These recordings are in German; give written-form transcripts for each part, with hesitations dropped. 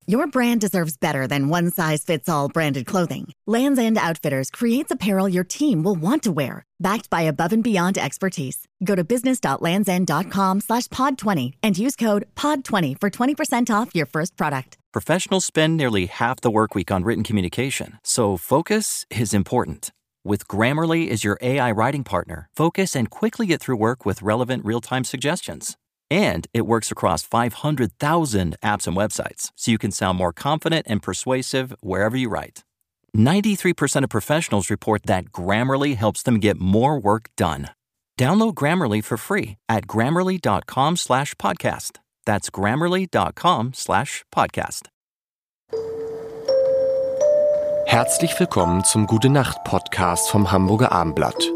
Your brand deserves better than one-size-fits-all branded clothing. Lands' End Outfitters creates apparel your team will want to wear, backed by above-and-beyond expertise. Go to business.landsend.com/pod20 and use code POD20 for 20% off your first product. Professionals spend nearly half the work week on written communication, so focus is important. With Grammarly as your AI writing partner, focus and quickly get through work with relevant real-time suggestions. And it works across 500,000 apps and websites, so you can sound more confident and persuasive wherever you write. 93% of professionals report that Grammarly helps them get more work done. Download Grammarly for free at grammarly.com/podcast. That's grammarly.com/podcast. Herzlich willkommen zum Gute-Nacht-Podcast vom Hamburger Abendblatt.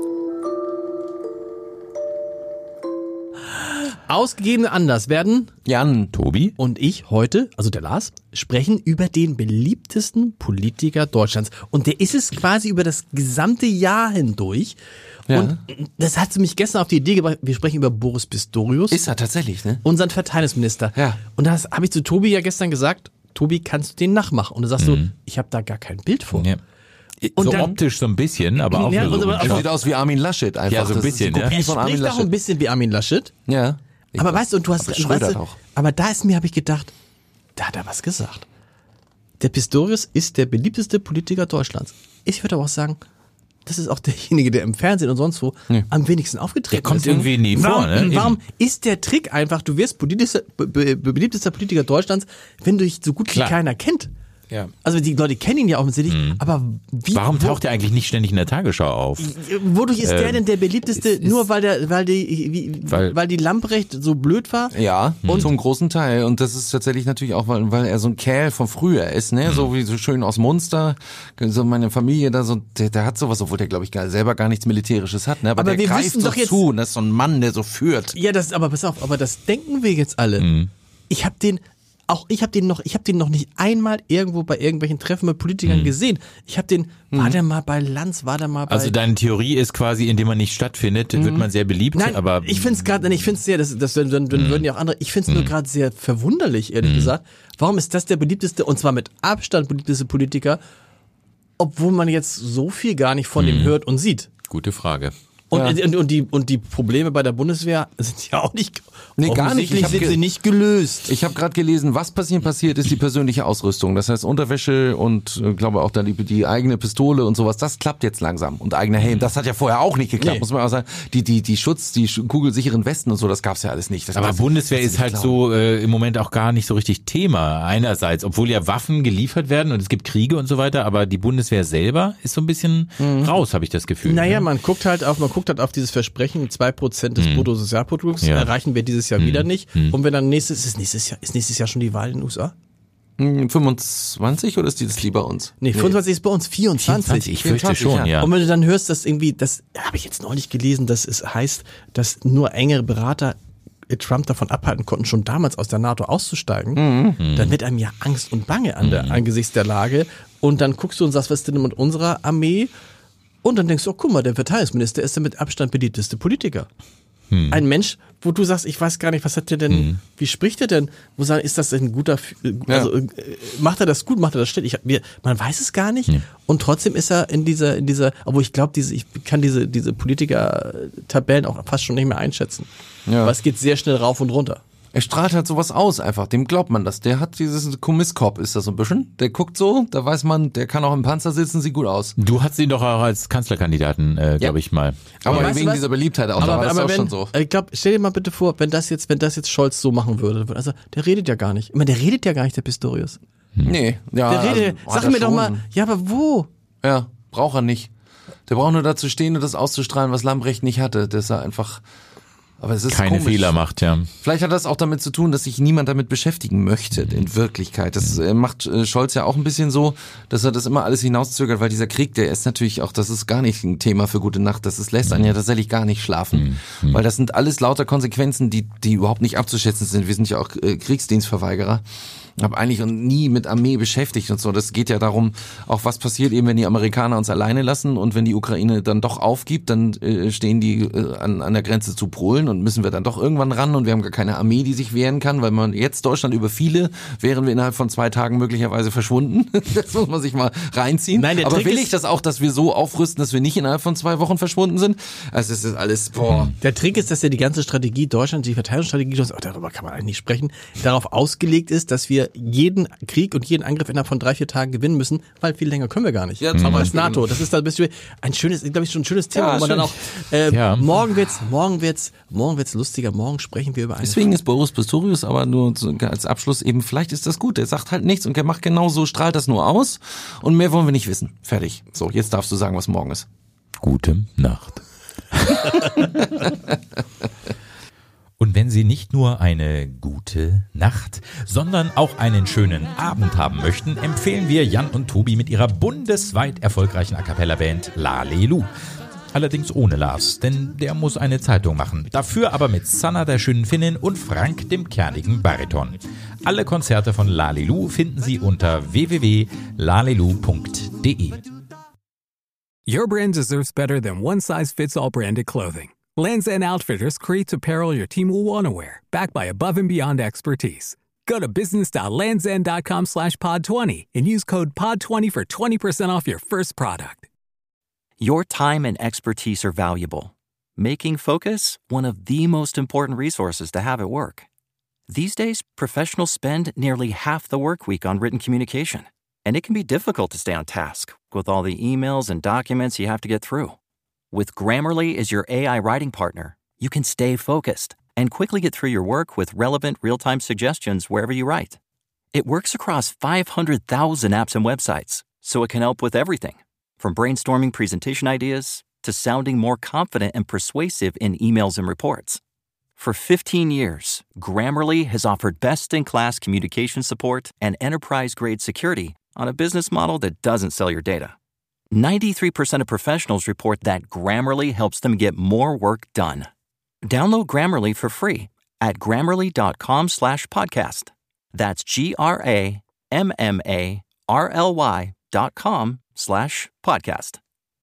Ausgegeben anders werden Jan, Tobi und ich heute, also der Lars, sprechen über den beliebtesten Politiker Deutschlands. Und der ist es quasi über das gesamte Jahr hindurch. Ja. Und das hat mich gestern auf die Idee gebracht, wir sprechen über Boris Pistorius. Ist er tatsächlich, ne? Unseren Verteidigungsminister. Ja. Und das habe ich zu Tobi ja gestern gesagt, Tobi, kannst du den nachmachen? Und du sagst so, ich habe da gar kein Bild vor. Ja. Und so dann, optisch so ein bisschen, aber auch nur so. Er sieht aus wie Armin Laschet einfach. Ja, so ein bisschen. Er spricht auch ein bisschen wie Armin Laschet. Ja. Aber weißt du, und du hast, aber da habe ich gedacht, da hat er was gesagt. Der Pistorius ist der beliebteste Politiker Deutschlands. Ich würde aber auch sagen, das ist auch derjenige, der im Fernsehen und sonst wo am wenigsten aufgetreten ist. Der kommt irgendwie nie vor, ne? Warum ist der Trick einfach, du wirst beliebtester Politiker Deutschlands, wenn du dich so gut wie keiner kennt? Ja. Also die Leute kennen ihn ja offensichtlich, aber warum taucht er eigentlich nicht ständig in der Tagesschau auf? Wodurch ist der denn der beliebteste? Nur weil die Lamprecht so blöd war? Ja, und zum großen Teil. Und das ist tatsächlich natürlich auch, weil er so ein Kerl von früher ist, ne? So wie so schön aus Munster. So meine Familie da so, der hat sowas, obwohl der glaube ich selber gar nichts Militärisches hat, ne? Aber der greift so zu und das ist so ein Mann, der so führt. Ja, aber pass auf, aber das denken wir jetzt alle. Ich habe den noch nicht einmal irgendwo bei irgendwelchen Treffen mit Politikern gesehen. Ich habe den, war der mal bei Lanz, war der mal bei... Also deine Theorie ist quasi, indem man nicht stattfindet, wird man sehr beliebt. Nein, aber ich finde es sehr, dann würden ja auch andere, ich finde es nur gerade sehr verwunderlich, ehrlich gesagt. Warum ist das der beliebteste, und zwar mit Abstand beliebteste Politiker, obwohl man jetzt so viel gar nicht von dem hört und sieht? Gute Frage. Und die Probleme bei der Bundeswehr sind ja auch nicht, gar nicht. Sind sie nicht gelöst. Ich habe gerade gelesen, was passiert ist die persönliche Ausrüstung. Das heißt Unterwäsche und glaube auch dann die eigene Pistole und sowas. Das klappt jetzt langsam. Und eigener Helm, das hat ja vorher auch nicht geklappt, muss man auch sagen. Die kugelsicheren Westen und so, das gab's ja alles nicht. Aber Bundeswehr ist halt so im Moment auch gar nicht so richtig Thema. Einerseits, obwohl ja Waffen geliefert werden und es gibt Kriege und so weiter, aber die Bundeswehr selber ist so ein bisschen raus, habe ich das Gefühl. Naja, man guckt halt auf dieses Versprechen, 2% des Bruttosozialprodukts erreichen wir dieses Jahr wieder nicht. Und wenn dann nächstes Jahr schon die Wahl in den USA? 25 oder ist das lieber uns? Nee, 25 ist bei uns 24. Ich fürchte schon, ja. Und wenn du dann hörst, dass irgendwie, das habe ich jetzt neulich gelesen, dass es heißt, dass nur engere Berater Trump davon abhalten konnten, schon damals aus der NATO auszusteigen, dann wird einem ja Angst und Bange angesichts der Lage. Und dann guckst du und sagst, was ist denn mit unserer Armee? Und dann denkst du, oh, guck mal, der Verteidigungsminister ist der mit Abstand beliebteste Politiker. Ein Mensch, wo du sagst, ich weiß gar nicht, was hat der denn, wie spricht er denn? Ist das ein guter, macht er das gut, macht er das schlecht? Man weiß es gar nicht. Und trotzdem ist er in dieser, obwohl ich glaube, ich kann diese Politiker-Tabellen auch fast schon nicht mehr einschätzen. Ja. Aber es geht sehr schnell rauf und runter. Er strahlt halt sowas aus einfach, dem glaubt man das. Der hat dieses Kommisskopf, ist das so ein bisschen. Der guckt so, da weiß man, der kann auch im Panzer sitzen, sieht gut aus. Du hattest ihn doch auch als Kanzlerkandidaten, glaube ich mal. Aber wegen dieser Beliebtheit auch, aber das ist auch schon so. Ich glaube, stell dir mal bitte vor, wenn das jetzt Scholz so machen würde, also der redet ja gar nicht. Ich meine, der redet ja gar nicht, der Pistorius. Nee, ja. Der redet, sag mir doch mal, ja, aber wo? Ja, braucht er nicht. Der braucht nur dazu stehen und das auszustrahlen, was Lambrecht nicht hatte. Das ist einfach... Aber es ist keine komisch. Fehler macht, ja. Vielleicht hat das auch damit zu tun, dass sich niemand damit beschäftigen möchte, in Wirklichkeit. Das macht Scholz ja auch ein bisschen so, dass er das immer alles hinauszögert, weil dieser Krieg, der ist natürlich auch, das ist gar nicht ein Thema für gute Nacht, lässt einen ja tatsächlich gar nicht schlafen. Weil das sind alles lauter Konsequenzen, die überhaupt nicht abzuschätzen sind. Wir sind ja auch Kriegsdienstverweigerer. habe eigentlich nie mit Armee beschäftigt und so. Das geht ja darum, auch was passiert eben, wenn die Amerikaner uns alleine lassen und wenn die Ukraine dann doch aufgibt, dann stehen die an der Grenze zu Polen und müssen wir dann doch irgendwann ran und wir haben gar keine Armee, die sich wehren kann, weil man jetzt Deutschland überfiele, wären wir innerhalb von 2 Tagen möglicherweise verschwunden. Das muss man sich mal reinziehen. Nein, aber Trick will ist, ich das auch, dass wir so aufrüsten, dass wir nicht innerhalb von 2 Wochen verschwunden sind? Also es ist alles, Der Trick ist, dass ja die ganze Strategie Deutschlands, die Verteidigungsstrategie Deutschlands, darüber kann man eigentlich nicht sprechen, darauf ausgelegt ist, dass wir jeden Krieg und jeden Angriff innerhalb von 3-4 Tagen gewinnen müssen, weil viel länger können wir gar nicht. Ja, zum Aber als Beispiel. NATO, das ist da ein bisschen ein schönes, glaube ich, schon ein schönes Thema, Ja, wo man dann auch, schön. morgen wird's lustiger, morgen sprechen wir über eine. Deswegen ist Boris Pistorius aber nur als Abschluss eben, vielleicht ist das gut, der sagt halt nichts und der macht genau so, strahlt das nur aus und mehr wollen wir nicht wissen. Fertig. So, jetzt darfst du sagen, was morgen ist. Gute Nacht. Und wenn Sie nicht nur eine gute Nacht, sondern auch einen schönen Abend haben möchten, empfehlen wir Jan und Tobi mit ihrer bundesweit erfolgreichen A-Cappella-Band Lalelu. Allerdings ohne Lars, denn der muss eine Zeitung machen. Dafür aber mit Sanna, der schönen Finnin, und Frank, dem kernigen Bariton. Alle Konzerte von Lalelu finden Sie unter www.lalelu.de. Your brand deserves better than one-size-fits-all branded clothing. Lands' End Outfitters creates apparel your team will want to wear, backed by above-and-beyond expertise. Go to business.landsend.com/pod20 and use code POD20 for 20% off your first product. Your time and expertise are valuable, making Focus one of the most important resources to have at work. These days, professionals spend nearly half the work week on written communication, and it can be difficult to stay on task with all the emails and documents you have to get through. With Grammarly as your AI writing partner, you can stay focused and quickly get through your work with relevant real-time suggestions wherever you write. It works across 500,000 apps and websites, so it can help with everything, from brainstorming presentation ideas to sounding more confident and persuasive in emails and reports. For 15 years, Grammarly has offered best-in-class communication support and enterprise-grade security on a business model that doesn't sell your data. 93% of professionals report that Grammarly helps them get more work done. Download Grammarly for free at grammarly.com/podcast. That's GRAMMARLY.com/podcast.